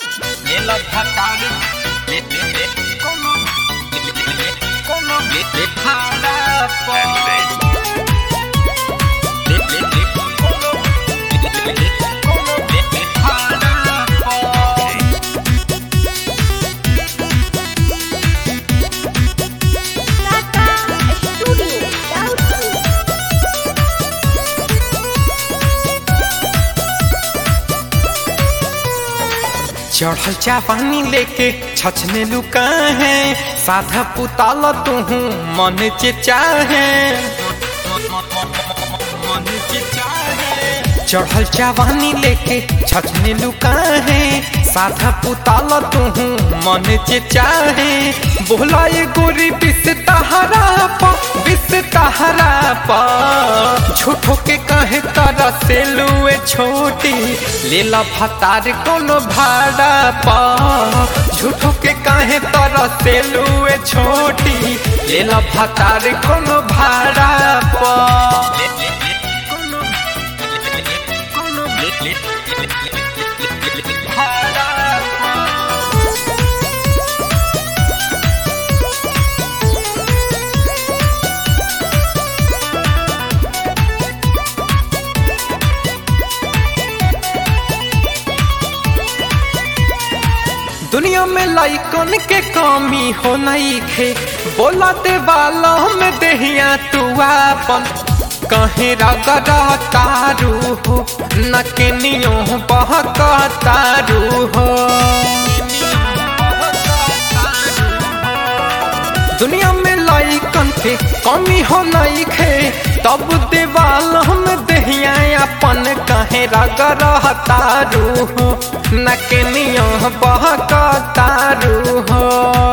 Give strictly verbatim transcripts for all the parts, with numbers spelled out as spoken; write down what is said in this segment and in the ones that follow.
Nella patale, le le le, como le le le, como le le para po. Le le le, como le le le, como le le para po. Tata Studio Doubtful. चढ़ल चापानी लेके छछने लुका है साधा पुताला तू मन चे चाहे मन के चाहे चढ़ल चावानी लेके छछने लुका है साधा पुताला तू मन चे चाहे बोला ये गोरी बिस तहरा पा बिस तहरा पा झूठो के कहे तारा से लुए छोटी लेला भतार कोनो भाड़ा पा झूठो के कहे तारा से लुए छोटी लेला भतार कोनो भाड़ा पा ले ले ले, como le le le, como le le le, para po. दुनिया में लाइकन के कमी हो नहीं खे बोला दे वाला में देहिया तू आपन कहीं रगड़ा तारू हो न के नियो बहक तारू हो दुनिया में लाइकन के कमी हो नहीं खे तब देवाल हम दहिया अपन कहे रगड़ा तारू हो न के नियो बहक तारू हो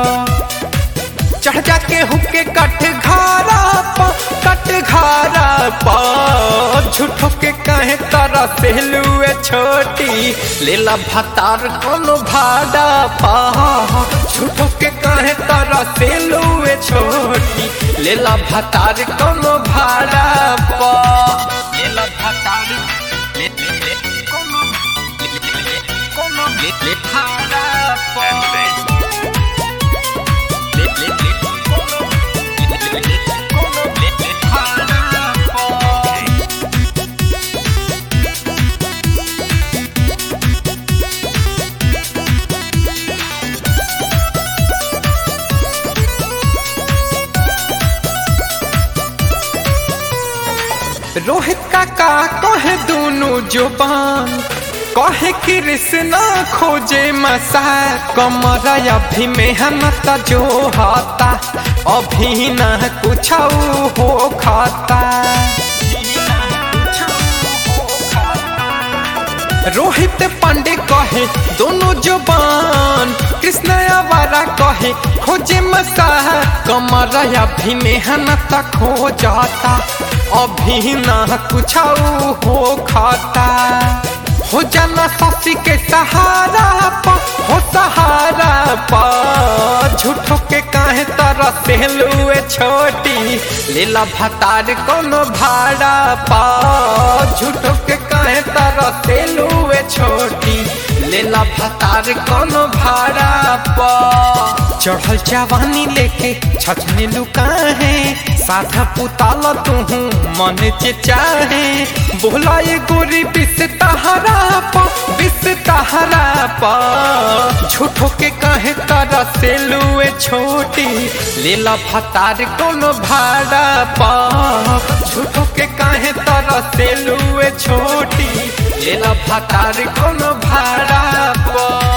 चढ़ जाके हुके कट घारा पा कट घारा पा झूठो के कहे तारा से लुए छोटी लेला भतार कोनो भाड़ा पा झूठो के कहे तारा से लुए छोटी लेला भतार कोनो भाड़ा पा Nella patale, le le le, como le le le, como le le para po. Le le le, como le le le, como le le para po. Rohit काका कहे दोनों जुबान कहे कृष्णा खोजे मसा कमरा अभी मेहनत जो हाता अभी न कुछ हो खाता रोहित पांडे कहे दोनों जुबान कृष्ण आवारा कहे खोजे मसा कमरा अभी मेहनत खो जाता अभी ना कुछ हो खाता हो जाना सासी के सहारा पा हो सहारा पा झूठो के कहे तारा से लुए छोटी लेला भतार कोनो भाड़ा पा झूठो के कहे तारा से लुए छोटी लेला भतार कोनो भाड़ा पा चढ़ल चावानी लेके छछने लुका है साधा पुताला तू मन चे चाहे बोला ये गोरी बिस तहरा पा बिस तहरा पा झूठो के कहे तारा से लुए छोटी लेला भतार कोनो भाड़ा पा झूठो के कहे तारा से लुए छोटी लेला भतार कोनो भाड़ा पा।